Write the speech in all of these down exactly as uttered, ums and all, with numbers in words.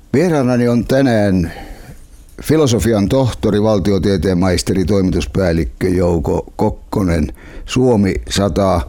Vieraanani on tänään filosofian tohtori, valtiotieteen maisteri, toimituspäällikkö Jouko Kokkonen Suomi sata,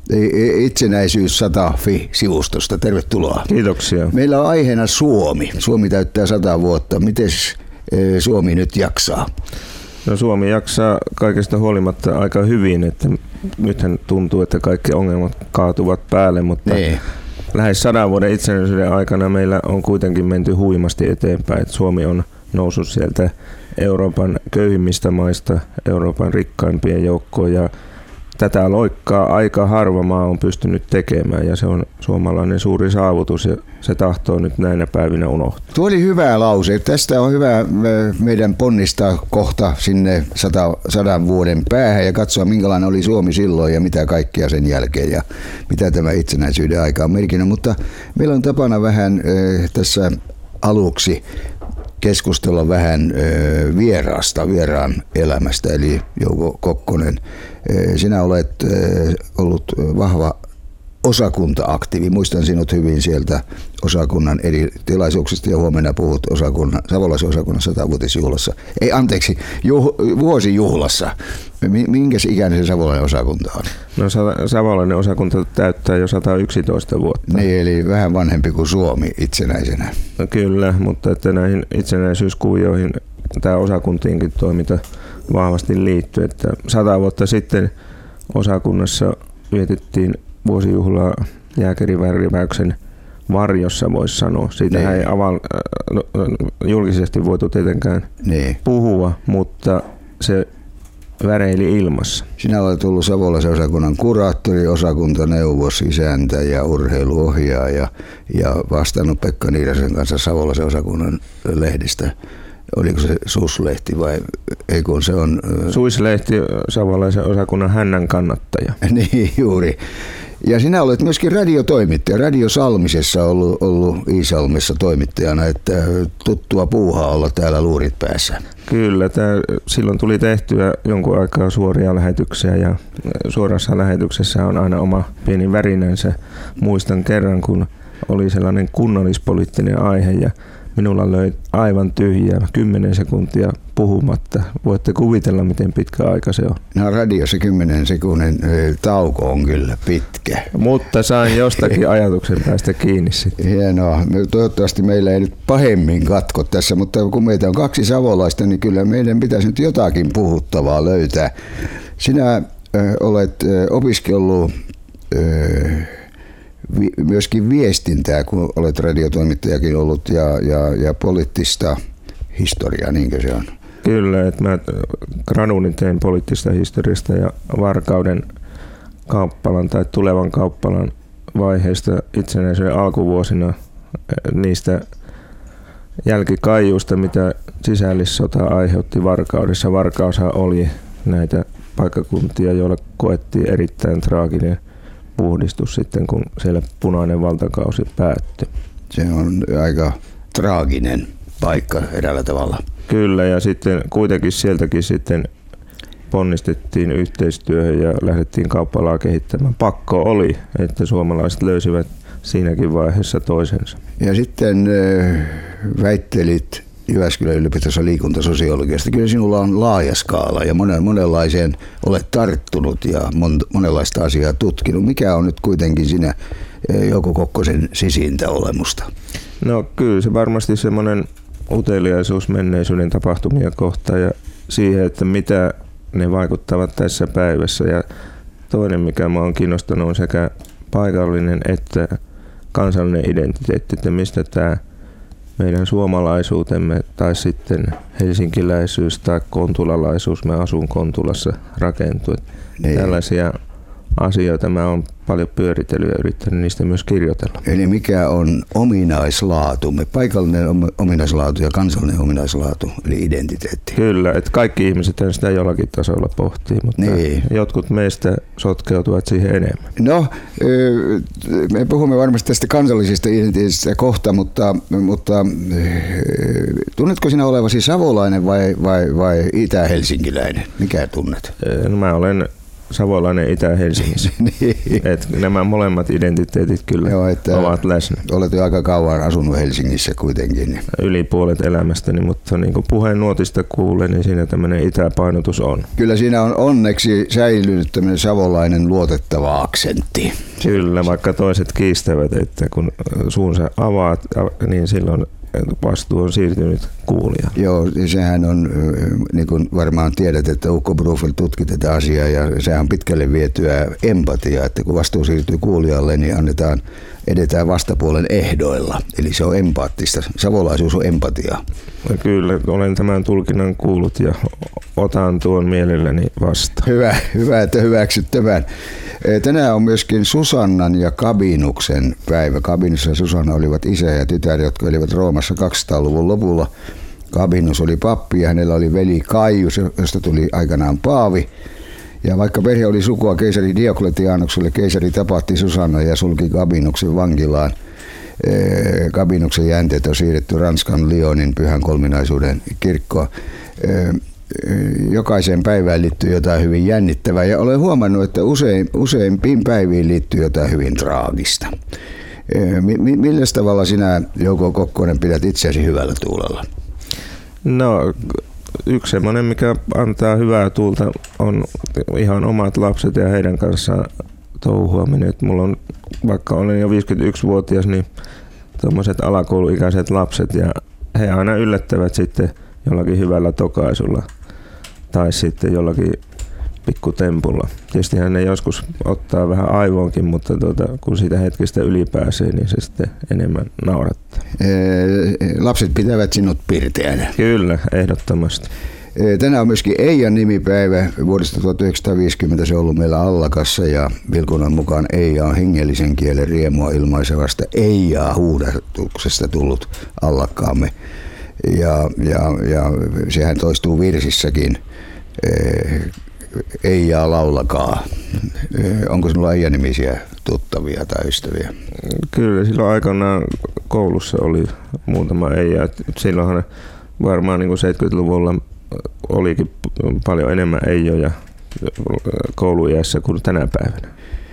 itsenäisyys sata fi-sivustosta. Tervetuloa. Kiitoksia. Meillä on aiheena Suomi. Suomi täyttää sata vuotta. Mites Suomi nyt jaksaa? No, Suomi jaksaa kaikesta huolimatta aika hyvin, että nythän tuntuu, että kaikki ongelmat kaatuvat päälle, mutta nee. lähes sadan vuoden itsenäisyyden aikana meillä on kuitenkin menty huimasti eteenpäin. Että Suomi on noussut sieltä Euroopan köyhimmistä maista Euroopan rikkaimpien joukkoon, ja tätä loikkaa aika harva maa on pystynyt tekemään, ja se on suomalainen suuri saavutus, ja se tahtoo nyt näinä päivinä unohtua. Tuo oli hyvä lause. Tästä on hyvä meidän ponnistaa kohta sinne sata, sadan vuoden päähän ja katsoa, minkälainen oli Suomi silloin ja mitä kaikkea sen jälkeen ja mitä tämä itsenäisyyden aika on merkinnyt. Mutta meillä on tapana vähän äh, tässä aluksi keskustella vähän ö, vieraasta, vieraan elämästä, eli Jouko Kokkonen. Ö, sinä olet ö, ollut vahva osakunta-aktiivi. Muistan sinut hyvin sieltä osakunnan eri tilaisuuksista, ja huomenna puhut osakunnan, Savolaisen osakunnan satavuotisjuhlassa. Ei, anteeksi, juh, vuosijuhlassa. Minkäs ikäinen se Savolainen osakunta on? No, Savolainen osakunta täyttää jo sata yksitoista vuotta. Niin, eli vähän vanhempi kuin Suomi itsenäisenä. No, kyllä, mutta että näihin itsenäisyyskuvioihin tämä osakuntienkin toiminta vahvasti liittyy. Että sata vuotta sitten osakunnassa vietettiin vuosijuhlaa jääkäriväyräyksen varjossa, voisi sanoa. Siitä ei aval, no, julkisesti voitu tietenkään niin puhua, mutta se väreili ilmassa. Sinä olet tullut Savolaisen osakunnan kuraattori, osakuntaneuvos, isäntä ja urheiluohjaaja ja vastannut Pekka Niirasen kanssa Savolaisen osakunnan lehdistä. Oliko se Suslehti vai ei, kun se on... Suislehti, Savolaisen osakunnan hännän kannattaja. Niin, juuri. Ja sinä olet myöskin radiotoimittaja. Radio Salmisessa ollut, ollut Iisalmessa toimittajana, että tuttua puuhaa olla täällä luurit päässä. Kyllä, tää, silloin tuli tehtyä jonkun aikaa suoria lähetyksiä, ja suorassa lähetyksessä on aina oma pieni värinänsä. Muistan kerran, kun oli sellainen kunnallispoliittinen aihe ja minulla löi aivan tyhjää, kymmenen sekuntia puhumatta. Voitte kuvitella, miten pitkä aika se on. No, radiossa kymmenen sekunnin tauko on kyllä pitkä. Mutta sain jostakin ajatuksen päästä kiinni sitten. Hienoa. Toivottavasti meillä ei nyt pahemmin katko tässä, mutta kun meitä on kaksi savolaista, niin kyllä meidän pitäisi nyt jotakin puhuttavaa löytää. Sinä äh, olet äh, opiskellut äh, myöskin viestintää, kun olet radiotoimittajakin ollut, ja, ja, ja poliittista historiaa, niinkö se on? Kyllä, että mä graduunin tein poliittista historiasta ja Varkauden kauppalan tai tulevan kauppalan vaiheista itsenäisyyden alkuvuosina, niistä jälkikaijuista, mitä sisällissota aiheutti Varkaudessa. Varkaushan oli näitä paikkakuntia, joilla koettiin erittäin traaginen puhdistus sitten, kun siellä punainen valtakausi päättyi. Se on aika traaginen paikka eräällä tavalla. Kyllä, ja sitten kuitenkin sieltäkin sitten ponnistettiin yhteistyöhön ja lähdettiin kauppalaa kehittämään. Pakko oli, että suomalaiset löysivät siinäkin vaiheessa toisensa. Ja sitten väittelit Jyväskylän yliopistossa liikuntasosiologiasta. Kyllä sinulla on laaja skaala ja monen, monenlaiseen olet tarttunut ja mon, monenlaista asiaa tutkinut. Mikä on nyt kuitenkin sinä Jouko Kokkosen sisintä olemusta? No, kyllä se varmasti semmoinen uteliaisuus menneisyyden tapahtumia kohtaan ja siihen, että mitä ne vaikuttavat tässä päivässä. Ja toinen, mikä mä oon kiinnostanut, on sekä paikallinen että kansallinen identiteetti, että mistä tämä meidän suomalaisuutemme tai sitten helsinkiläisyys tai kontulalaisuus, mä asun Kontulassa, rakentuu. Niin. Tällaisia asioita mä oon paljon pyöritellyt ja yrittänyt niistä myös kirjoitella. Eli mikä on ominaislaatumme, paikallinen ominaislaatu ja kansallinen ominaislaatu, eli identiteetti? Kyllä, että kaikki ihmiset sitä jollakin tasolla pohtii, mutta niin. Jotkut meistä sotkeutuvat siihen enemmän. No, me puhumme varmasti tästä kansallisesta identiteetistä kohta, mutta, mutta tunnetko sinä olevasi savolainen vai, vai, vai itä-helsinkiläinen? Mikä tunnet? No, mä olen savolainen Itä-Helsingissä. Niin. Et nämä molemmat identiteetit kyllä Joo, ovat läsnä. Olet jo aika kauan asunut Helsingissä kuitenkin. Yli puolet elämästäni, mutta niin kuin puheen nuotista kuulen, niin siinä tämmöinen itäpainotus on. Kyllä siinä on onneksi säilynyt tämmöinen savolainen luotettava aksentti. Kyllä, vaikka toiset kiistävät, että kun suunsa avaat, niin silloin vastuu on siirtynyt kuulijaan. Joo, sehän on, niin kuin varmaan tiedät, että Ukko Brufel tutki tätä asiaa ja sehän on pitkälle vietyä empatiaa, että kun vastuu siirtyy kuulijalle, niin annetaan, edetään vastapuolen ehdoilla. Eli se on empaattista. Savolaisuus on empatiaa. Kyllä, olen tämän tulkinnan kuullut ja otan tuon mielelläni vastaan. Hyvä, hyvä että hyväksyt tämän. Tänään on myöskin Susannan ja Kabinuksen päivä. Kabinus ja Susanna olivat isä ja tytär, jotka olivat Roomassa kaksisataaluvun lopulla. Kabinus oli pappi ja hänellä oli veli Kaius, josta tuli aikanaan paavi. Ja vaikka perhe oli sukua keisari Diokletianukselle, keisari tapahti Susanna ja sulki Kabinuksen vankilaan. Kabinuksen jänteet on siirretty Ranskan Lyonin Pyhän Kolminaisuuden kirkkoon. Jokaiseen päivään liittyy jotain hyvin jännittävää ja olen huomannut, että usein, useimpiin päiviin liittyy jotain hyvin traagista. Millä tavalla sinä, Jouko Kokkonen, pidät itseäsi hyvällä tuulella? No, yksi semmoinen, mikä antaa hyvää tuulta, on ihan omat lapset ja heidän kanssaan touhuaminen. Et mulla on, vaikka olen jo viisikymmentäyksivuotias, niin tuommoiset alakouluikäiset lapset ja he aina yllättävät sitten jollakin hyvällä tokaisulla tai sitten jollakin pikkutempulla. Tietysti hän joskus ottaa vähän aivoonkin, mutta tuota, kun siitä hetkestä ylipääsee, niin se sitten enemmän naurattaa. Lapset pitävät sinut pirteänä. Kyllä, ehdottomasti. Tänään on myöskin Eijan nimipäivä. Vuodesta tuhatyhdeksänsataaviisikymmentä se on ollut meillä Allakassa ja Vilkunnan mukaan Eija on hengellisen kielen riemua ilmaisevasta Eijaa huudatuksesta tullut Allakkaamme. Ja, ja, ja sehän toistuu virsissäkin. Eijaa laulakaa. Onko sinulla Eija-nimisiä tuttavia tai ystäviä? Kyllä, silloin aikanaan koulussa oli muutama Eija. Silloinhan varmaan niin kuin seitsemänkymmentäluvulla olikin paljon enemmän Eijoja kouluiässä kuin tänä päivänä.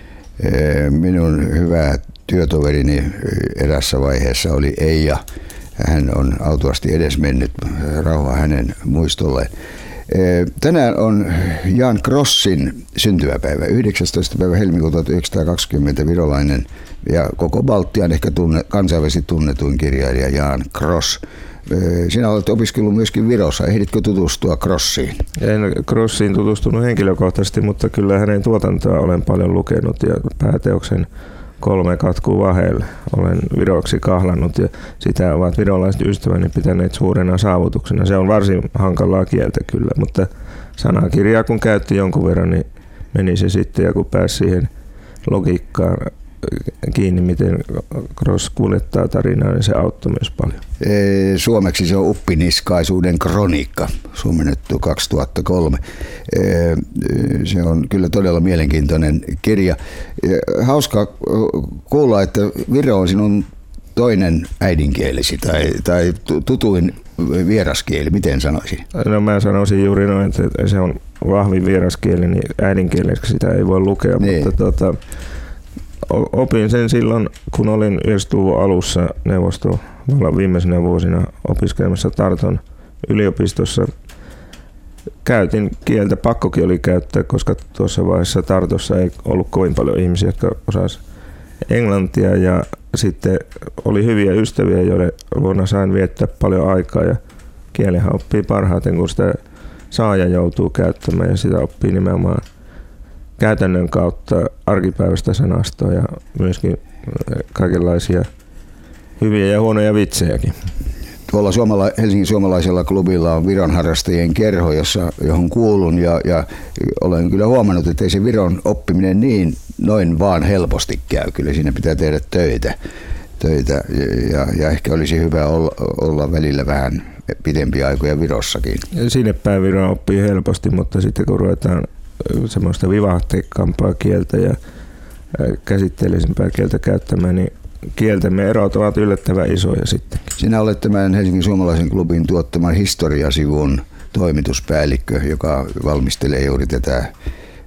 Minun hyvä työtoverini erässä vaiheessa oli Eija. Hän on autuasti edesmennyt, rauha hänen muistolleen. Tänään on Jan Krossin syntymäpäivä, yhdeksästoista päivä helmikuuta tuhatyhdeksänsataakaksikymmentä, virolainen ja koko Baltian ehkä tunne, kansainvälisesti tunnetuin kirjailija Jan Kross. Sinä olet opiskellut myöskin Virossa. Ehditkö tutustua Krossiin? En Krossiin tutustunut henkilökohtaisesti, mutta kyllä hänen tuotantoa olen paljon lukenut ja pääteoksen Kolme katkuu vahelle olen viroksi kahlannut ja sitä ovat virolaiset ystäväni pitäneet suurena saavutuksena. Se on varsin hankalaa kieltä kyllä, mutta sanakirjaa kun käytti jonkun verran, niin meni se sitten ja kun pääsi siihen logiikkaan kiinni, miten Kross kuljettaa tarinaa, niin se auttoi myös paljon. Suomeksi se on Uppiniskaisuuden kroniikka, suomennettu kaksituhattakolme. Se on kyllä todella mielenkiintoinen kirja. Hauska kuulla, että viro on sinun toinen äidinkielesi tai, tai tutuin vieraskieli, miten sanoisin? No mä sanoisin juuri noin, että se on vahvin vieraskieli, niin äidinkieleksi sitä ei voi lukea, niin. Mutta tuota, opin sen silloin, kun olin yhdeksänkymmentäluvun alussa neuvostovallan viimeisenä vuosina opiskelemassa Tarton yliopistossa. Käytin kieltä, pakkokin oli käyttää, koska tuossa vaiheessa Tartossa ei ollut kovin paljon ihmisiä, jotka osasivat englantia. Ja sitten oli hyviä ystäviä, joiden luona sain viettää paljon aikaa. Ja kielihän oppii parhaiten, kun sitä saaja joutuu käyttämään ja sitä oppii nimenomaan käytännön kautta arkipäiväistä sanastoa ja myöskin kaikenlaisia hyviä ja huonoja vitsejäkin. Tuolla suomala- Helsingin suomalaisella klubilla on Viron harrastajien kerho, jossa, johon kuulun ja, ja olen kyllä huomannut, että ei se Viron oppiminen niin noin vaan helposti käy. Kyllä siinä pitää tehdä töitä, töitä ja, ja ehkä olisi hyvä olla, olla välillä vähän pidempiä aikoja Virossakin. Sinne päin Viron oppii helposti, mutta sitten kun ruvetaan semmoista vivahteikkaampaa kieltä ja käsitteellisempää kieltä käyttämään, niin kieltemme erot ovat yllättävän isoja sitten. Sinä olet tämän Helsingin suomalaisen klubin tuottaman historiasivun toimituspäällikkö, joka valmistelee juuri tätä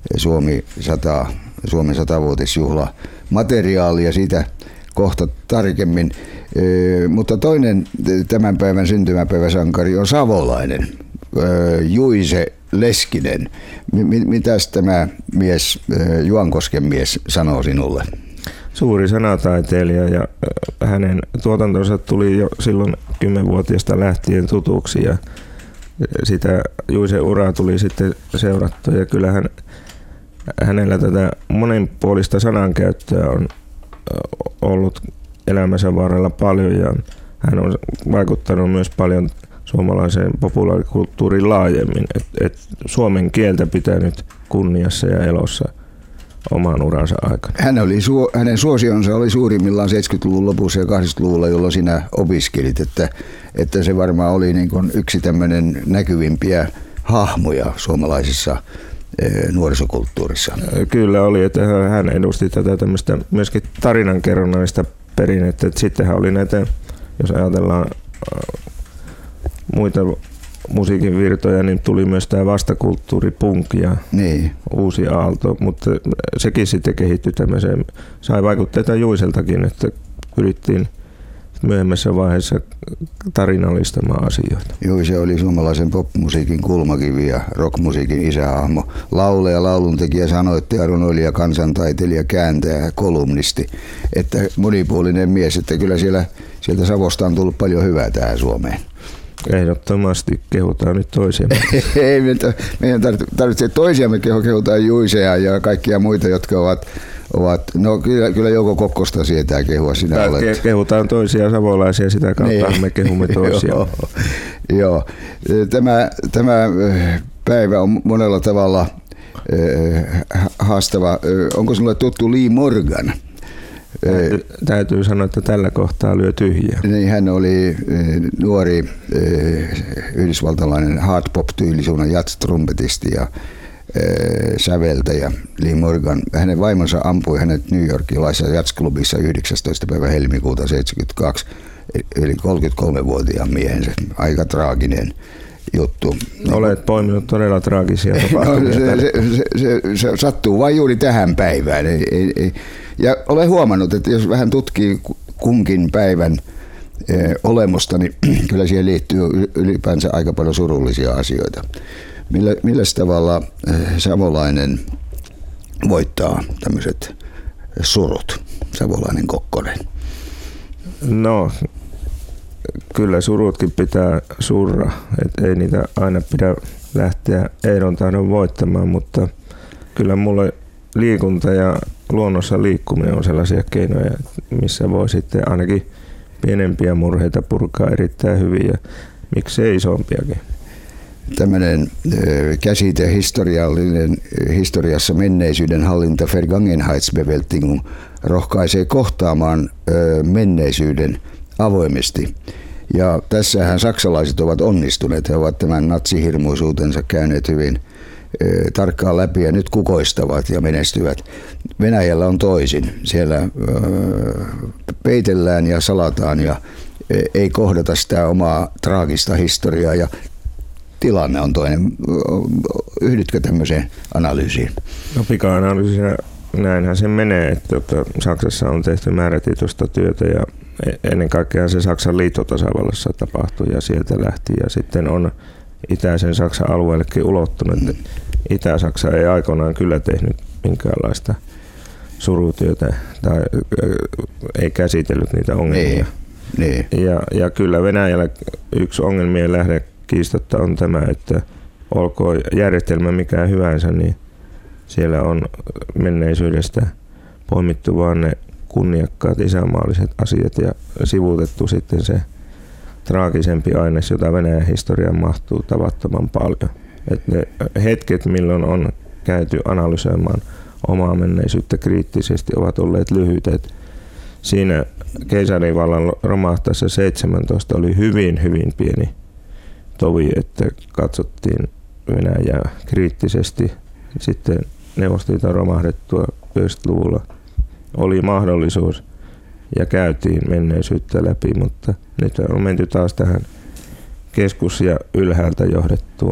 Suomi sata, Suomen satavuotisjuhla materiaalia siitä kohta tarkemmin. Mutta toinen tämän päivän syntymäpäiväsankari on savolainen, Juise Leskinen. Mitäs tämä mies, Juankosken mies, sanoo sinulle? Suuri sanataiteilija ja hänen tuotantonsa tuli jo silloin kymmenvuotiaasta lähtien tutuksi ja sitä Juisen uraa tuli sitten seurattua ja kyllähän hänellä tätä monipuolista sanankäyttöä on ollut elämänsä varrella paljon ja hän on vaikuttanut myös paljon suomalaiseen populaarikulttuuriin laajemmin. Et, et suomen kieltä pitää nyt kunniassa ja elossa oman uransa aikana. Hän oli, hänen suosionsa oli suurimmillaan seitsemänkymmentäluvun lopussa ja kahdeksankymmentäluvulla, jolloin sinä opiskelit, että, että se varmaan oli niin kuin yksi tämmöinen näkyvimpiä hahmoja suomalaisessa nuorisokulttuurissa. Kyllä oli, että hän edusti tätä tämmöistä myöskin tarinankerronnallista perinnettä. Että sittenhän oli näitä, jos ajatellaan muita musiikin virtoja, niin tuli myös tämä vastakulttuuripunk ja niin. Uusi aalto, mutta sekin sitten kehittyi tämmöiseen, sai vaikutteita Juiseltakin, että pyrittiin myöhemmässä vaiheessa tarinallistamaan asioita. Juise oli suomalaisen popmusiikin kulmakivi ja rockmusiikin isähahmo. Laulaja, lauluntekijä, sanoittaja, runoilija, kansantaiteilija, kääntäjä, kolumnisti. Että monipuolinen mies, että kyllä siellä, sieltä Savosta on tullut paljon hyvää tähän Suomeen. Ehdottomasti kehutaan nyt toisiamme. Ei, meidän tarvitsee toisiamme kehutaan Juisea ja kaikkia muita, jotka ovat, ovat no kyllä, kyllä Jouko Kokkosta sietää kehua, sinä Tää olet. Kehutaan toisia savolaisia, sitä kautta niin. Me kehumme toisiamme. Joo, joo. Tämä, tämä päivä on monella tavalla haastava. Onko sinulle tuttu Lee Morgan? Täytyy, täytyy sanoa, että tällä kohtaa lyö tyhjää. Niin, hän oli nuori yhdysvaltalainen hard pop-tyylisuunnan jazz-trumpetisti ja säveltäjä Lee Morgan. Hänen vaimonsa ampui hänet New Yorkilaisessa jazzklubissa yhdeksästoista päivä helmikuuta seitsemänkymmentäkaksi, eli kolmekymmentäkolmevuotiaan miehensä. Aika traaginen juttu. Olet poiminut todella traagisia tapahtumia. No, se, se, se, se, se sattuu vain juuri tähän päivään. Ei, ei, ei. Ja olen huomannut, että jos vähän tutkii kunkin päivän eh, olemusta, niin kyllä siihen liittyy ylipäänsä aika paljon surullisia asioita. Millä, millä tavalla eh, savolainen voittaa tämmöiset surut, savolainen Kokkonen? No, kyllä surutkin pitää surra. Et ei niitä aina pidä lähteä ehdon tahdon voittamaan, mutta kyllä mulle liikunta ja luonnossa liikkuminen on sellaisia keinoja, missä voi sitten ainakin pienempiä murheita purkaa erittäin hyvin ja miksei isompiakin. Tämmöinen käsite historiallinen, historiassa menneisyyden hallinta Vergangenheitsbewältigung rohkaisee kohtaamaan menneisyyden avoimesti. Ja tässähän saksalaiset ovat onnistuneet. He ovat tämän natsihirmuisuutensa käyneet hyvin tarkkaan läpi ja nyt kukoistavat ja menestyvät. Venäjällä on toisin. Siellä peitellään ja salataan ja ei kohdata sitä omaa traagista historiaa ja tilanne on toinen. Yhdytkö tämmöiseen analyysiin? No pika-analyysinä näinhän se menee, että Saksassa on tehty määrätietoista työtä ja ennen kaikkea se Saksan liittotasavallassa tapahtui ja sieltä lähti ja sitten on itäisen Saksan alueellekin ulottunut. Mm. Itä-Saksa ei aikoinaan kyllä tehnyt minkäänlaista surutyötä tai ei käsitellyt niitä ongelmia. Niin, niin. Ja, ja kyllä Venäjällä yksi ongelmien lähde kiistatta on tämä, että olkoon järjestelmä mikä hyvänsä, niin siellä on menneisyydestä poimittu vaan ne kunniakkaat isänmaalliset asiat ja sivuutettu sitten se traagisempi aines, jota Venäjän historiaan mahtuu tavattoman paljon. Et ne hetket, milloin on käyty analysoimaan omaa menneisyyttä kriittisesti, ovat olleet lyhyitä. Et siinä keisarivallan romahtaessa seitsemäntoista oli hyvin, hyvin pieni tovi, että katsottiin Venäjää kriittisesti. Sitten Neuvostoliiton romahdettua yhdeksänkymmentäluvulla oli mahdollisuus ja käytiin menneisyyttä läpi, mutta nyt on menty taas tähän keskus- ja ylhäältä johdettuun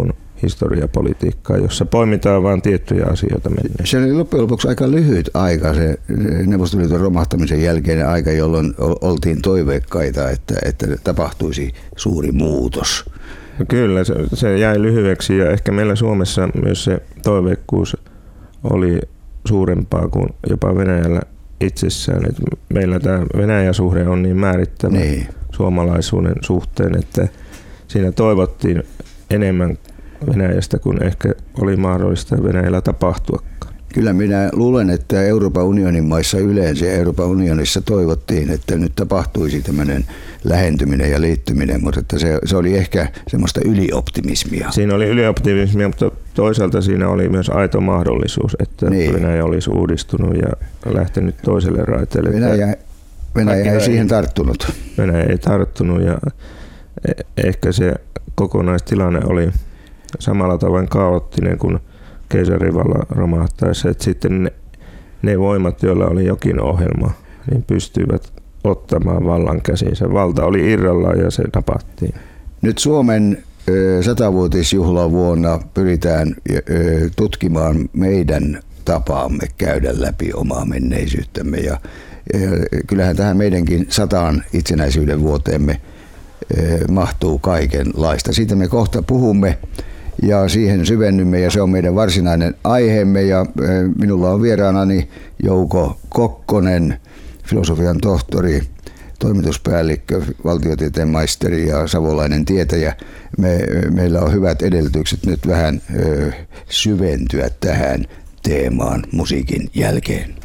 historiapolitiikkaa, jossa poimitaan vain tiettyjä asioita menneeseen. Se oli loppujen lopuksi aika lyhyt aika, se Neuvostoliiton romahtamisen jälkeinen aika, jolloin oltiin toiveikkaita, että, että tapahtuisi suuri muutos. No kyllä, se, se jäi lyhyeksi ja ehkä meillä Suomessa myös se toiveikkuus oli suurempaa kuin jopa Venäjällä itsessään. Et meillä tämä Venäjä-suhde on niin määrittävä niin suomalaisuuden suhteen, että siinä toivottiin enemmän Venäjästä kuin ehkä oli mahdollista Venäjällä tapahtuakaan. Kyllä minä luulen, että Euroopan unionin maissa yleensä ja Euroopan unionissa toivottiin, että nyt tapahtuisi tämmöinen lähentyminen ja liittyminen, mutta että se, se oli ehkä semmoista ylioptimismia. Siinä oli ylioptimismia, mutta toisaalta siinä oli myös aito mahdollisuus, että niin Venäjä olisi uudistunut ja lähtenyt toiselle raiteelle. Venäjä, Venäjä ei siihen tarttunut. Venäjä ei tarttunut ja ehkä se kokonaistilanne oli samalla tavoin kaoottinen kuin keisarivallan romahtaessa, että sitten ne, ne voimat, joilla oli jokin ohjelma, niin pystyivät ottamaan vallan käsinsä. Valta oli irrallaan ja se napattiin. Nyt Suomen satavuotisjuhlavuonna pyritään tutkimaan meidän tapaamme käydä läpi omaa menneisyyttämme. Ja kyllähän tähän meidänkin sataan itsenäisyyden vuoteemme mahtuu kaikenlaista. Siitä me kohta puhumme ja siihen syvennymme ja se on meidän varsinainen aiheemme. Ja minulla on vieraanani Jouko Kokkonen, filosofian tohtori, toimituspäällikkö, valtiotieteen maisteri ja savolainen tietäjä. Me, meillä on hyvät edellytykset nyt vähän ö, syventyä tähän teemaan musiikin jälkeen.